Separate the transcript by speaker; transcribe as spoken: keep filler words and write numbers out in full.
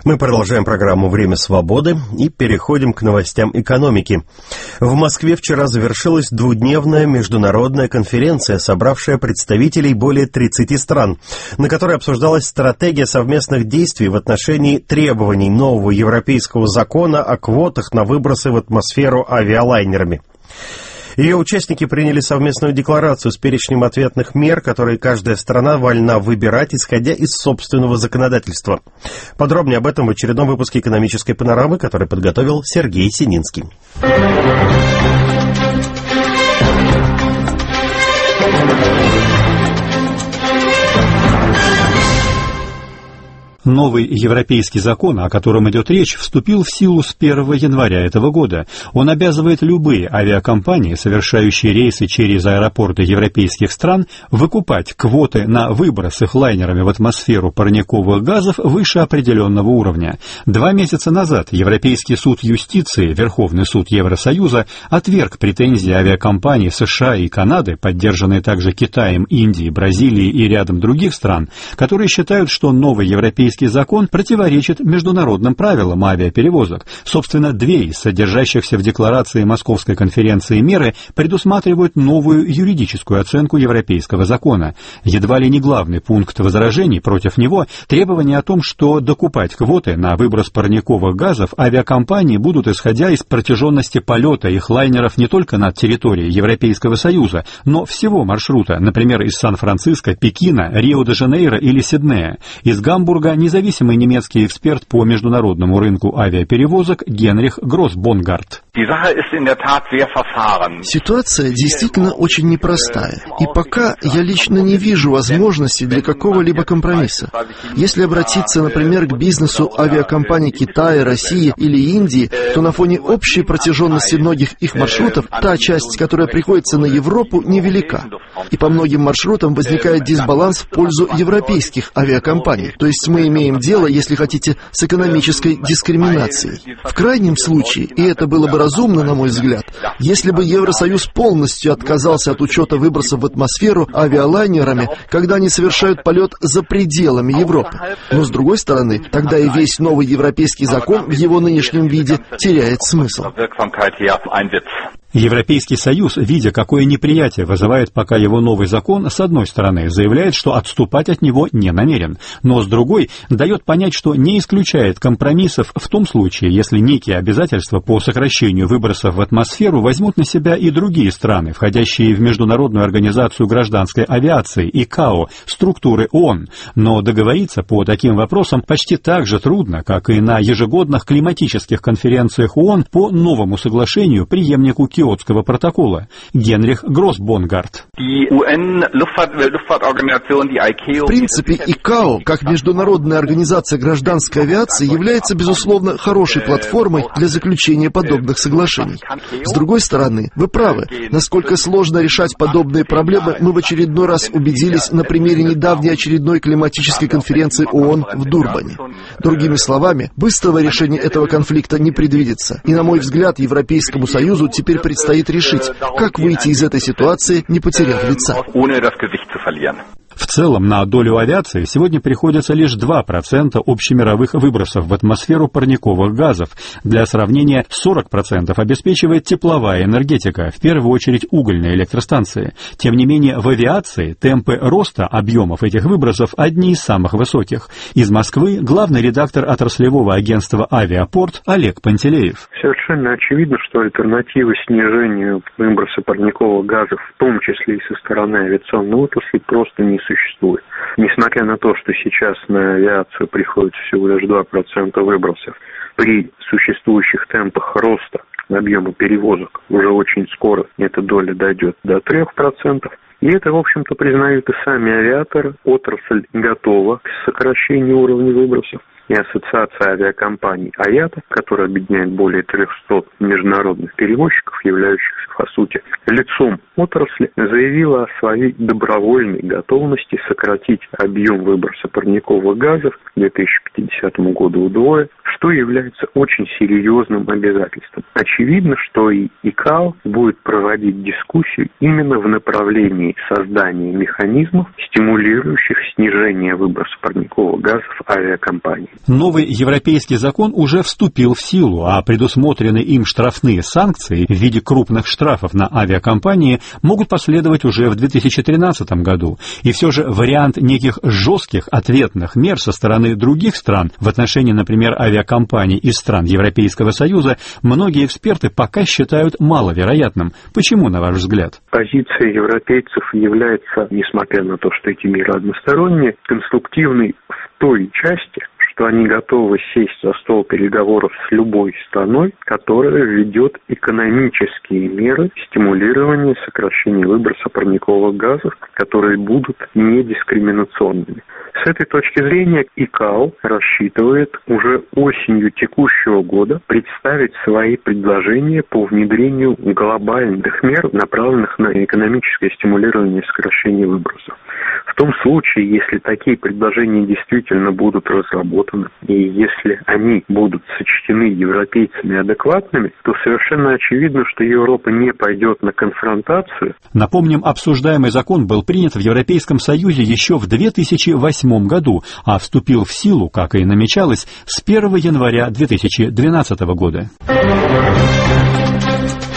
Speaker 1: Мы продолжаем программу «Время свободы» и переходим к новостям экономики. В Москве вчера завершилась двухдневная международная конференция, собравшая представителей более тридцати стран, на которой обсуждалась стратегия совместных действий в отношении требований нового европейского закона о квотах на выбросы в атмосферу авиалайнерами. Ее участники приняли совместную декларацию с перечнем ответных мер, которые каждая страна вольна выбирать, исходя из собственного законодательства. Подробнее об этом в очередном выпуске «Экономической панорамы», который подготовил Сергей Сининский.
Speaker 2: Новый европейский закон, о котором идет речь, вступил в силу с первого января этого года. Он обязывает любые авиакомпании, совершающие рейсы через аэропорты европейских стран, выкупать квоты на выброс их лайнерами в атмосферу парниковых газов выше определенного уровня. Два месяца назад Европейский суд юстиции, Верховный суд Евросоюза, отверг претензии авиакомпаний США и Канады, поддержанные также Китаем, Индией, Бразилией и рядом других стран, которые считают, что новый европейский закон противоречит международным правилам авиаперевозок. Собственно, две из содержащихся в декларации Московской конференции меры предусматривают новую юридическую оценку европейского закона. Едва ли не главный пункт возражений против него – требование о том, что докупать квоты на выброс парниковых газов авиакомпании будут, исходя из протяженности полета их лайнеров не только над территорией Европейского Союза, но всего маршрута, например, из Сан-Франциско, Пекина, Рио-де-Жанейро или Сиднея. Из Гамбурга независимый немецкий эксперт по международному рынку авиаперевозок Генрих Гроссбонгарт.
Speaker 3: Ситуация действительно очень непростая, и пока я лично не вижу возможности для какого-либо компромисса. Если обратиться, например, к бизнесу авиакомпаний Китая, России или Индии, то на фоне общей протяженности многих их маршрутов та часть, которая приходится на Европу, невелика. И по многим маршрутам возникает дисбаланс в пользу европейских авиакомпаний. То есть мы имеем дело, если хотите, с экономической дискриминацией. В крайнем случае, и это было бы разумно, на мой взгляд, если бы Евросоюз полностью отказался от учета выбросов в атмосферу авиалайнерами, когда они совершают полет за пределами Европы. Но с другой стороны, тогда и весь новый европейский закон в его нынешнем виде теряет смысл.
Speaker 2: Европейский Союз, видя, какое неприятие вызывает пока его новый закон, с одной стороны, заявляет, что отступать от него не намерен, но с другой, дает понять, что не исключает компромиссов в том случае, если некие обязательства по сокращению выбросов в атмосферу возьмут на себя и другие страны, входящие в Международную организацию гражданской авиации, ИКАО, структуры ООН. Но договориться по таким вопросам почти так же трудно, как и на ежегодных климатических конференциях ООН по новому соглашению, преемнику Киотского протокола. Генрих Гроссбонгарт.
Speaker 3: В принципе, ИКАО, как международная организация гражданской авиации, является, безусловно, хорошей платформой для заключения подобных соглашений. С другой стороны, вы правы, насколько сложно решать подобные проблемы, мы в очередной раз убедились на примере недавней очередной климатической конференции ООН в Дурбане. Другими словами, быстрого решения этого конфликта не предвидится. И, на мой взгляд, Европейскому Союзу теперь предстоит решить, как выйти из этой ситуации, не потеряв лица.
Speaker 2: В целом, на долю авиации сегодня приходится лишь два процента общемировых выбросов в атмосферу парниковых газов. Для сравнения, сорок процентов обеспечивает тепловая энергетика, в первую очередь угольные электростанции. Тем не менее, в авиации темпы роста объемов этих выбросов одни из самых высоких. Из Москвы главный редактор отраслевого агентства «Авиапорт» Олег Пантелеев.
Speaker 4: Совершенно очевидно, что альтернативы снижению выброса парниковых газов, в том числе и со стороны авиационной отрасли, просто не существует. Несмотря на то, что сейчас на авиацию приходится всего лишь два процента выбросов, при существующих темпах роста объема перевозок уже очень скоро эта доля дойдет до трех процентов. И это, в общем-то, признают и сами авиаторы. Отрасль готова к сокращению уровня выбросов. И Ассоциация авиакомпаний «Аята», которая объединяет более трехсот международных перевозчиков, являющихся, по сути, лицом отрасли, заявила о своей добровольной готовности сократить объем выброса парниковых газов к две тысячи пятидесятому году вдвое, что является очень серьезным обязательством. Очевидно, что и ИКАО будет проводить дискуссию именно в направлении создания механизмов, стимулирующих снижение выброса парниковых газов авиакомпаний.
Speaker 2: Новый европейский закон уже вступил в силу, а предусмотренные им штрафные санкции в виде крупных штрафов на авиакомпании могут последовать уже в две тысячи тринадцатом году. И все же вариант неких жестких ответных мер со стороны других стран в отношении, например, авиакомпаний из стран Европейского Союза многие эксперты пока считают маловероятным. Почему, на ваш взгляд?
Speaker 4: Позиция европейцев является, несмотря на то, что эти меры односторонние, конструктивной в той части, что они готовы сесть за стол переговоров с любой страной, которая введет экономические меры стимулирования сокращения выброса парниковых газов, которые будут недискриминационными. С этой точки зрения ИКАО рассчитывает уже осенью текущего года представить свои предложения по внедрению глобальных мер, направленных на экономическое стимулирование сокращения выбросов. В том случае, если такие предложения действительно будут разработаны, и если они будут сочтены европейцами адекватными, то совершенно очевидно, что Европа не пойдет на конфронтацию.
Speaker 2: Напомним, обсуждаемый закон был принят в Европейском Союзе еще в две тысячи восьмом году, а вступил в силу, как и намечалось, с первого января две тысячи двенадцатого года.